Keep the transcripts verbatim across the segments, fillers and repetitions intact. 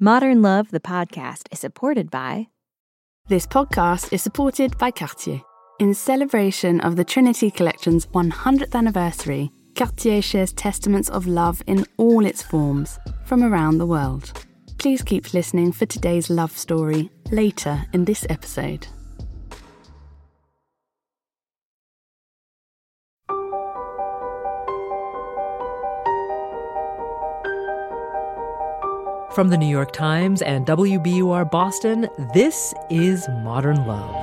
Modern Love, the podcast, is supported by... This podcast is supported by Cartier. In celebration of the Trinity Collection's one hundredth anniversary, Cartier shares testaments of love in all its forms from around the world. Please keep listening for today's love story later in this episode. From the New York Times and W B U R Boston, this is Modern Love.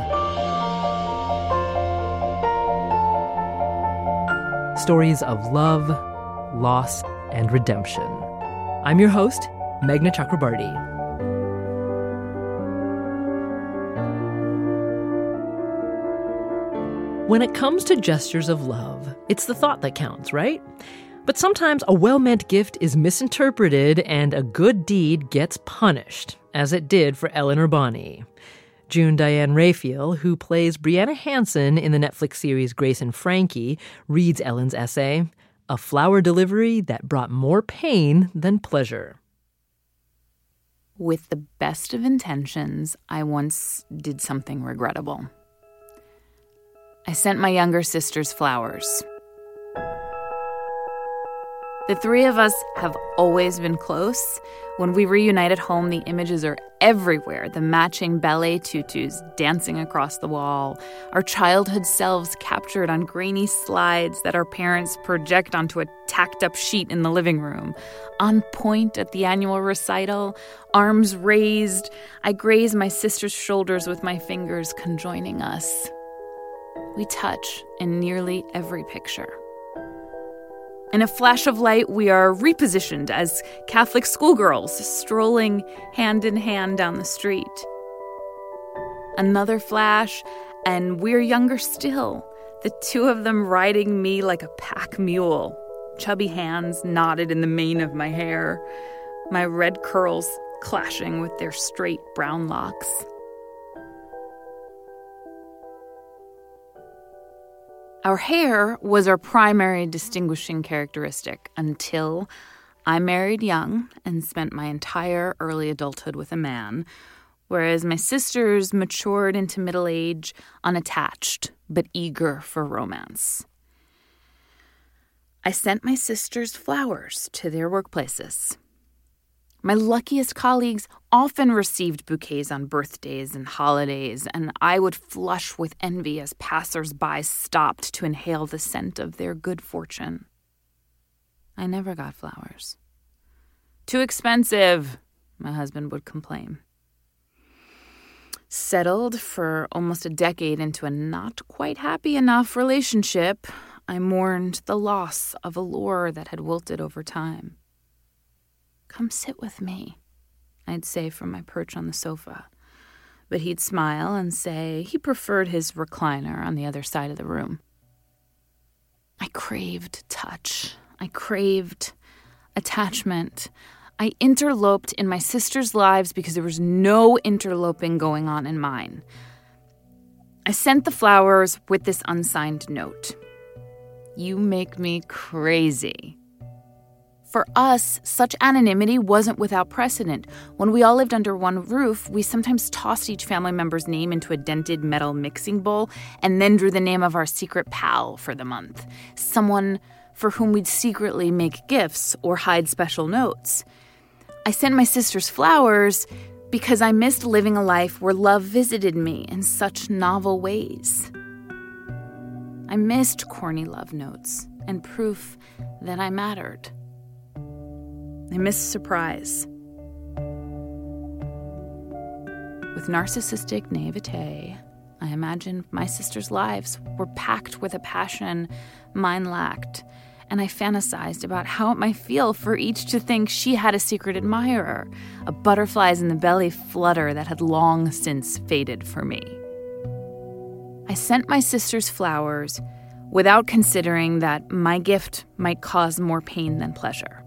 Stories of love, loss, and redemption. I'm your host, Meghna Chakrabarti. When it comes to gestures of love, it's the thought that counts, right? But sometimes a well-meant gift is misinterpreted and a good deed gets punished, as it did for Ellen Urbani. June Diane Raphael, who plays Brianna Hansen in the Netflix series Grace and Frankie, reads Ellen's essay, A Flower Delivery That Brought More Pain Than Pleasure. With the best of intentions, I once did something regrettable. I sent my younger sisters flowers. The three of us have always been close. When we reunite at home, the images are everywhere. The matching ballet tutus dancing across the wall, our childhood selves captured on grainy slides that our parents project onto a tacked-up sheet in the living room. On point at the annual recital, arms raised, I graze my sister's shoulders with my fingers, conjoining us. We touch in nearly every picture. In a flash of light, we are repositioned as Catholic schoolgirls strolling hand in hand down the street. Another flash, and we're younger still, the two of them riding me like a pack mule, chubby hands knotted in the mane of my hair, my red curls clashing with their straight brown locks. Our hair was our primary distinguishing characteristic until I married young and spent my entire early adulthood with a man, whereas my sisters matured into middle age unattached but eager for romance. I sent my sisters flowers to their workplaces. My luckiest colleagues often received bouquets on birthdays and holidays, and I would flush with envy as passers-by stopped to inhale the scent of their good fortune. I never got flowers. Too expensive, my husband would complain. Settled for almost a decade into a not quite happy enough relationship, I mourned the loss of allure that had wilted over time. Come sit with me, I'd say from my perch on the sofa. But he'd smile and say he preferred his recliner on the other side of the room. I craved touch. I craved attachment. I interloped in my sisters' lives because there was no interloping going on in mine. I sent the flowers with this unsigned note. You make me crazy. For us, such anonymity wasn't without precedent. When we all lived under one roof, we sometimes tossed each family member's name into a dented metal mixing bowl and then drew the name of our secret pal for the month, someone for whom we'd secretly make gifts or hide special notes. I sent my sisters flowers because I missed living a life where love visited me in such novel ways. I missed corny love notes and proof that I mattered. I missed surprise. With narcissistic naivete, I imagined my sisters' lives were packed with a passion mine lacked, and I fantasized about how it might feel for each to think she had a secret admirer, a butterflies in the belly flutter that had long since faded for me. I sent my sisters flowers without considering that my gift might cause more pain than pleasure.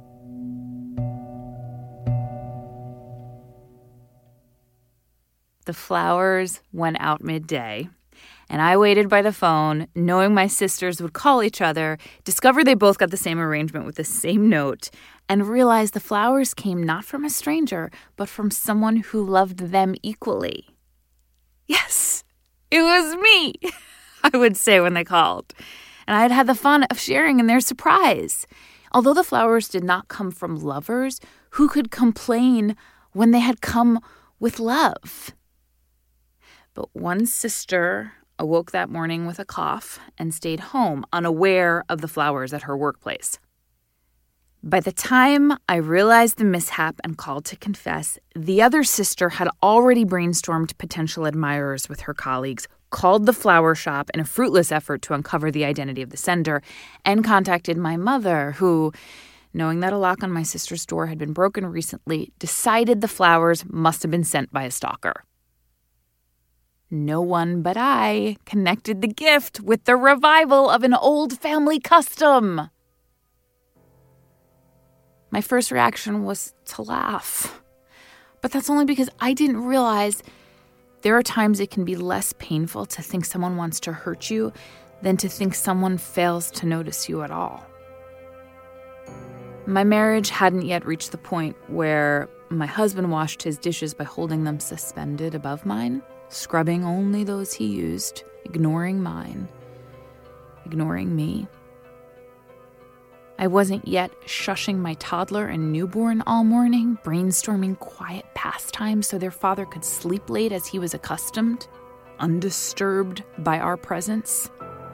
The flowers went out midday, and I waited by the phone, knowing my sisters would call each other, discover they both got the same arrangement with the same note, and realize the flowers came not from a stranger, but from someone who loved them equally. Yes, it was me, I would say when they called. And I had had the fun of sharing in their surprise. Although the flowers did not come from lovers, who could complain when they had come with love? But one sister awoke that morning with a cough and stayed home, unaware of the flowers at her workplace. By the time I realized the mishap and called to confess, the other sister had already brainstormed potential admirers with her colleagues, called the flower shop in a fruitless effort to uncover the identity of the sender, and contacted my mother, who, knowing that a lock on my sister's door had been broken recently, decided the flowers must have been sent by a stalker. No one but I connected the gift with the revival of an old family custom. My first reaction was to laugh. But that's only because I didn't realize there are times it can be less painful to think someone wants to hurt you than to think someone fails to notice you at all. My marriage hadn't yet reached the point where my husband washed his dishes by holding them suspended above mine, scrubbing only those he used, ignoring mine, ignoring me. I wasn't yet shushing my toddler and newborn all morning, brainstorming quiet pastimes so their father could sleep late as he was accustomed, undisturbed by our presence.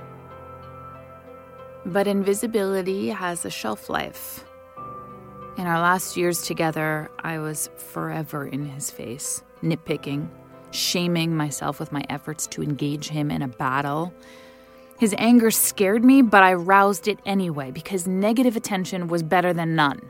But invisibility has a shelf life. In our last years together, I was forever in his face, nitpicking, shaming myself with my efforts to engage him in a battle. His anger scared me, but I roused it anyway because negative attention was better than none.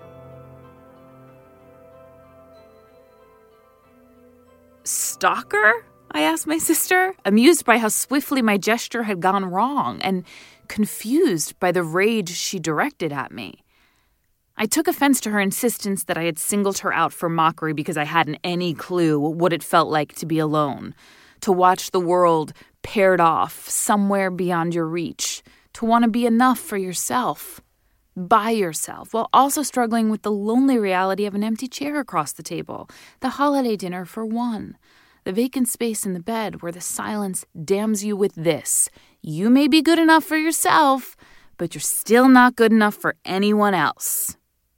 Stalker? I asked my sister, amused by how swiftly my gesture had gone wrong and confused by the rage she directed at me. I took offense to her insistence that I had singled her out for mockery because I hadn't any clue what it felt like to be alone, to watch the world paired off somewhere beyond your reach, to want to be enough for yourself, by yourself, while also struggling with the lonely reality of an empty chair across the table, the holiday dinner for one, the vacant space in the bed where the silence damns you with this: you may be good enough for yourself, but you're still not good enough for anyone else.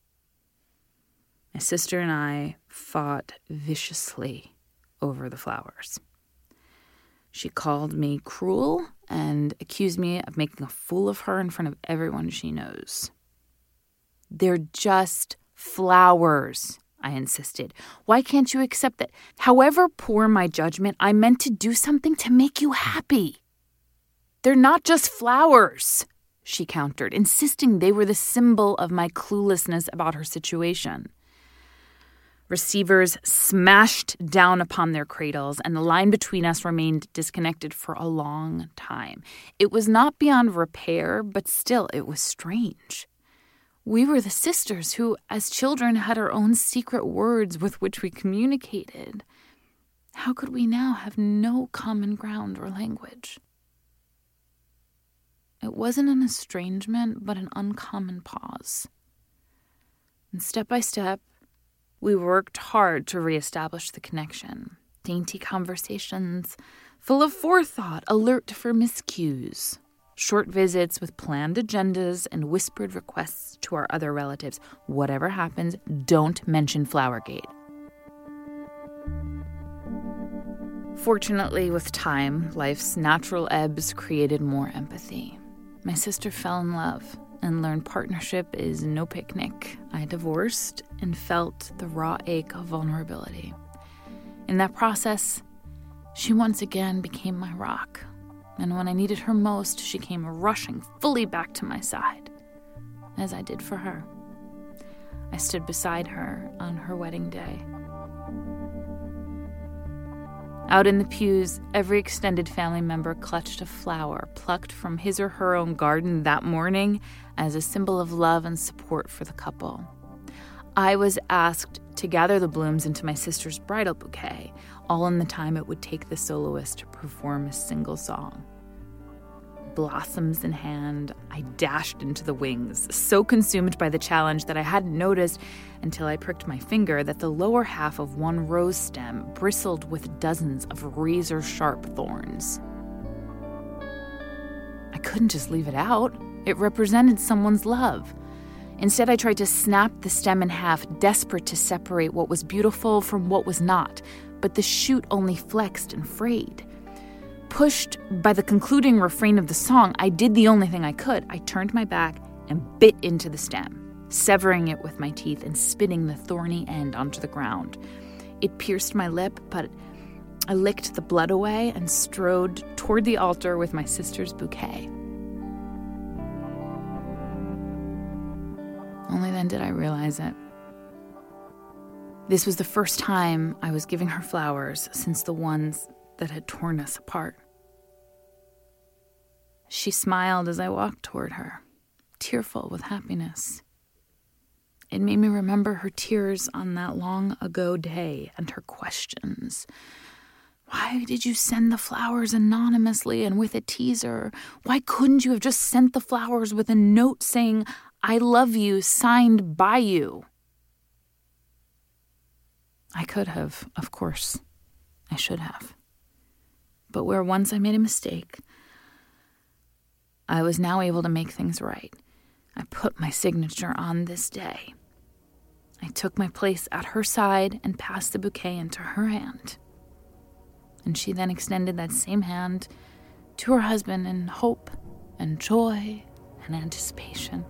My sister and I fought viciously over the flowers. She called me cruel and accused me of making a fool of her in front of everyone she knows. They're just flowers, I insisted. Why can't you accept that? However poor my judgment, I meant to do something to make you happy. They're not just flowers, she countered, insisting they were the symbol of my cluelessness about her situation. Receivers smashed down upon their cradles, and the line between us remained disconnected for a long time. It was not beyond repair, but still it was strange. We were the sisters who, as children, had our own secret words with which we communicated. How could we now have no common ground or language? It wasn't an estrangement, but an uncommon pause. And step by step, we worked hard to reestablish the connection. Dainty conversations, full of forethought, alert for miscues. Short visits with planned agendas and whispered requests to our other relatives. Whatever happens, don't mention Flowergate. Fortunately, with time, life's natural ebbs created more empathy. My sister fell in love and learned partnership is no picnic. I divorced and felt the raw ache of vulnerability. In that process, she once again became my rock. And when I needed her most, she came rushing fully back to my side, as I did for her. I stood beside her on her wedding day. Out in the pews, every extended family member clutched a flower plucked from his or her own garden that morning as a symbol of love and support for the couple. I was asked to gather the blooms into my sister's bridal bouquet, all in the time it would take the soloist to perform a single song. Blossoms in hand, I dashed into the wings, so consumed by the challenge that I hadn't noticed until I pricked my finger that the lower half of one rose stem bristled with dozens of razor-sharp thorns. I couldn't just leave it out. It represented someone's love. Instead, I tried to snap the stem in half, desperate to separate what was beautiful from what was not, but the shoot only flexed and frayed. Pushed by the concluding refrain of the song, I did the only thing I could. I turned my back and bit into the stem, severing it with my teeth and spitting the thorny end onto the ground. It pierced my lip, but I licked the blood away and strode toward the altar with my sister's bouquet. Only then did I realize it. This was the first time I was giving her flowers since the ones that had torn us apart. She smiled as I walked toward her, tearful with happiness. It made me remember her tears on that long ago day and her questions. Why did you send the flowers anonymously and with a teaser? Why couldn't you have just sent the flowers with a note saying, "I love you," signed by you? I could have, of course. I should have. But where once I made a mistake, I was now able to make things right. I put my signature on this day. I took my place at her side and passed the bouquet into her hand. And she then extended that same hand to her husband in hope and joy and anticipation.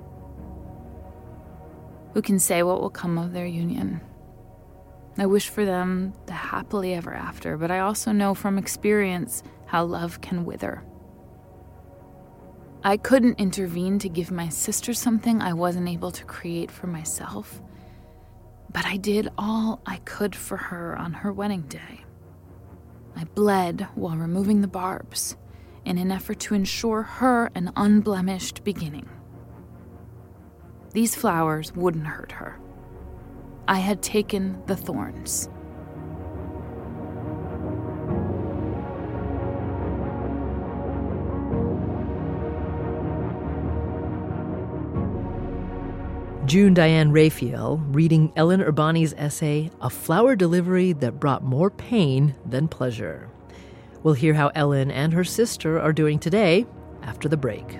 Who can say what will come of their union? I wish for them the happily ever after, but I also know from experience how love can wither. I couldn't intervene to give my sister something I wasn't able to create for myself, but I did all I could for her on her wedding day. I bled while removing the barbs in an effort to ensure her an unblemished beginning. These flowers wouldn't hurt her. I had taken the thorns. June Diane Raphael reading Ellen Urbani's essay, A Flower Delivery That Brought More Pain Than Pleasure. We'll hear how Ellen and her sister are doing today after the break.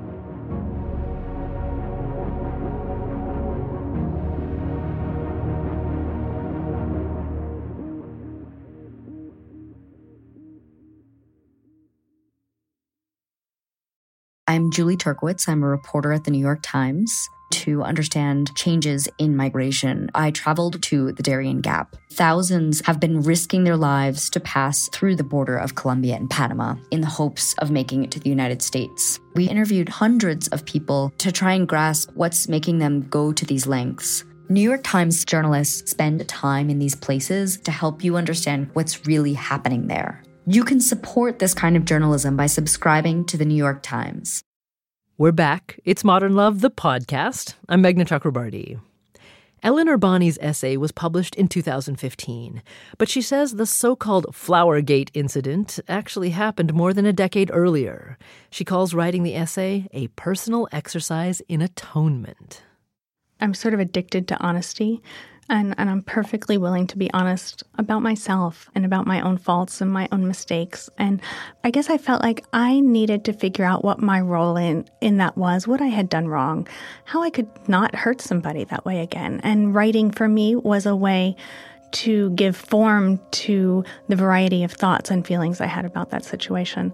I'm Julie Turkowitz. I'm a reporter at the New York Times. To understand changes in migration, I traveled to the Darien Gap. Thousands have been risking their lives to pass through the border of Colombia and Panama in the hopes of making it to the United States. We interviewed hundreds of people to try and grasp what's making them go to these lengths. New York Times journalists spend time in these places to help you understand what's really happening there. You can support this kind of journalism by subscribing to the New York Times. We're back. It's Modern Love, the podcast. I'm Meghna Chakrabarti. Ellen Urbani's essay was published in two thousand fifteen, but she says the so-called Flowergate incident actually happened more than a decade earlier. She calls writing the essay a personal exercise in atonement. I'm sort of addicted to honesty, and, and I'm perfectly willing to be honest about myself and about my own faults and my own mistakes. And I guess I felt like I needed to figure out what my role in, in that was, what I had done wrong, how I could not hurt somebody that way again. And writing for me was a way to give form to the variety of thoughts and feelings I had about that situation.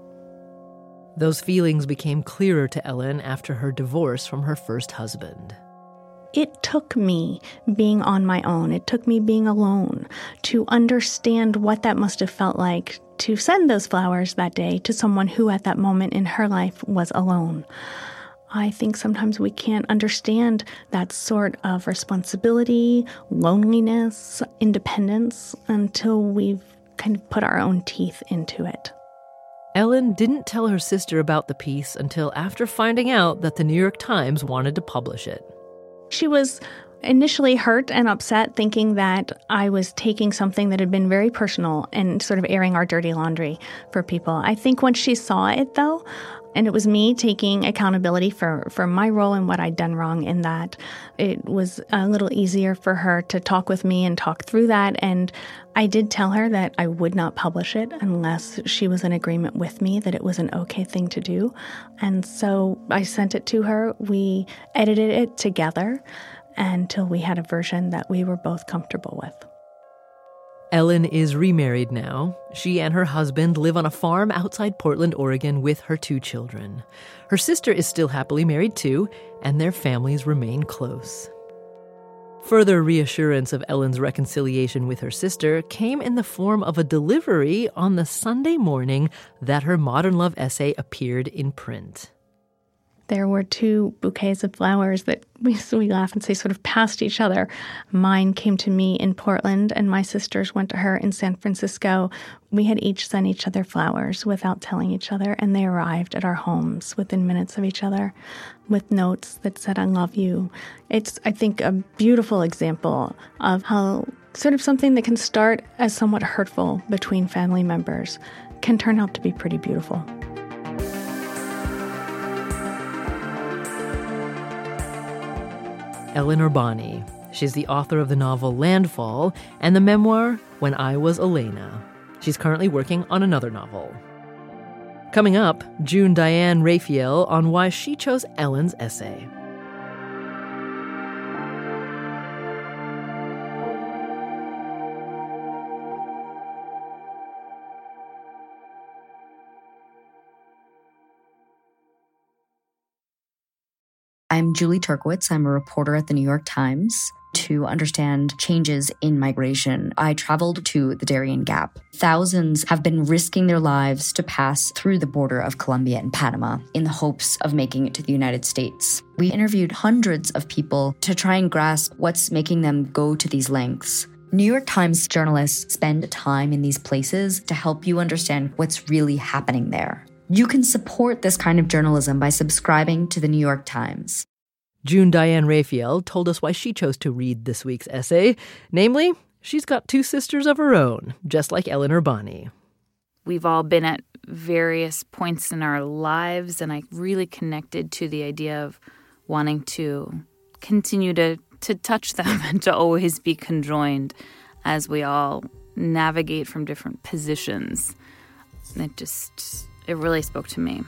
Those feelings became clearer to Ellen after her divorce from her first husband. It took me being on my own, it took me being alone to understand what that must have felt like to send those flowers that day to someone who at that moment in her life was alone. I think sometimes we can't understand that sort of responsibility, loneliness, independence until we've kind of put our own teeth into it. Ellen didn't tell her sister about the piece until after finding out that the New York Times wanted to publish it. She was initially hurt and upset, thinking that I was taking something that had been very personal and sort of airing our dirty laundry for people. I think once she saw it, though, and it was me taking accountability for, for my role and what I'd done wrong in that, it was a little easier for her to talk with me and talk through that. And I did tell her that I would not publish it unless she was in agreement with me that it was an okay thing to do. And so I sent it to her. We edited it together until we had a version that we were both comfortable with. Ellen is remarried now. She and her husband live on a farm outside Portland, Oregon with her two children. Her sister is still happily married too, and their families remain close. Further reassurance of Ellen's reconciliation with her sister came in the form of a delivery on the Sunday morning that her Modern Love essay appeared in print. There were two bouquets of flowers that we, so we laugh and say sort of passed each other. Mine came to me in Portland, and my sister's went to her in San Francisco. We had each sent each other flowers without telling each other, and they arrived at our homes within minutes of each other with notes that said, "I love you." It's, I think, a beautiful example of how sort of something that can start as somewhat hurtful between family members can turn out to be pretty beautiful. Ellen Urbani. She's the author of the novel Landfall and the memoir When I Was Elena. She's currently working on another novel. Coming up, June Diane Raphael on why she chose Ellen's essay. I'm Julie Turkowitz. I'm a reporter at the New York Times. To understand changes in migration, I traveled to the Darien Gap. Thousands have been risking their lives to pass through the border of Colombia and Panama in the hopes of making it to the United States. We interviewed hundreds of people to try and grasp what's making them go to these lengths. New York Times journalists spend time in these places to help you understand what's really happening there. You can support this kind of journalism by subscribing to the New York Times. June Diane Raphael told us why she chose to read this week's essay. Namely, she's got two sisters of her own, just like Ellen Urbani. We've all been at various points in our lives, and I really connected to the idea of wanting to continue to, to touch them and to always be conjoined as we all navigate from different positions. It just... It really spoke to me.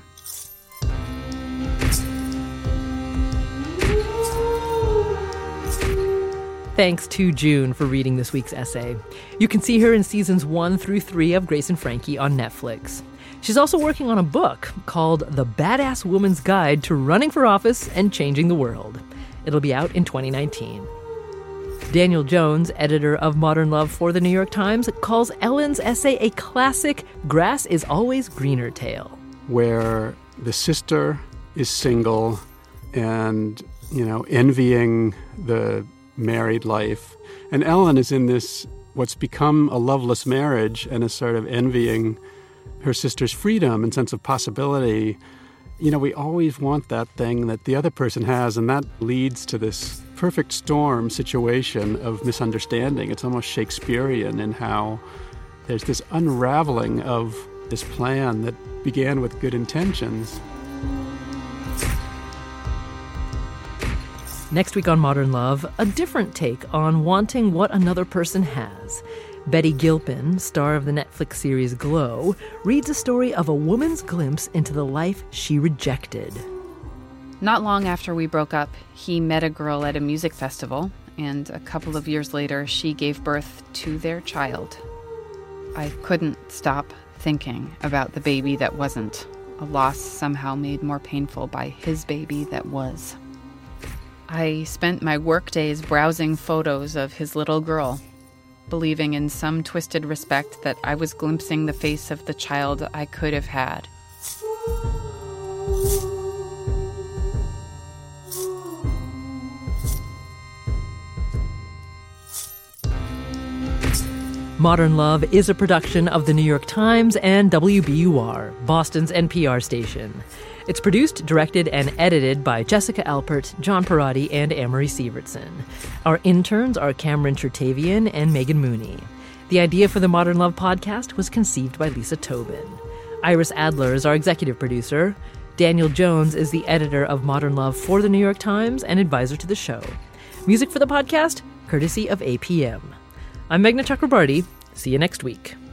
Thanks to June for reading this week's essay. You can see her in seasons one through three of Grace and Frankie on Netflix. She's also working on a book called The Badass Woman's Guide to Running for Office and Changing the World. It'll be out in twenty nineteen. Daniel Jones, editor of Modern Love for the New York Times, calls Ellen's essay a classic grass is always greener tale. Where the sister is single and, you know, envying the married life. And Ellen is in this, what's become a loveless marriage, and is sort of envying her sister's freedom and sense of possibility. You know, we always want that thing that the other person has, and that leads to this perfect storm situation of misunderstanding. It's almost Shakespearean in how there's this unraveling of this plan that began with good intentions. Next week on Modern Love, a different take on wanting what another person has. Betty Gilpin, star of the Netflix series Glow, reads a story of a woman's glimpse into the life she rejected. Not long after we broke up, he met a girl at a music festival, and a couple of years later, she gave birth to their child. I couldn't stop thinking about the baby that wasn't, a loss somehow made more painful by his baby that was. I spent my workdays browsing photos of his little girl, believing in some twisted respect that I was glimpsing the face of the child I could have had. Modern Love is a production of the New York Times and W B U R, Boston's N P R station. It's produced, directed, and edited by Jessica Alpert, John Perotti, and Amory Sievertson. Our interns are Cameron Chertavian and Megan Mooney. The idea for the Modern Love podcast was conceived by Lisa Tobin. Iris Adler is our executive producer. Daniel Jones is the editor of Modern Love for The New York Times and advisor to the show. Music for the podcast, courtesy of A P M. I'm Meghna Chakrabarti. See you next week.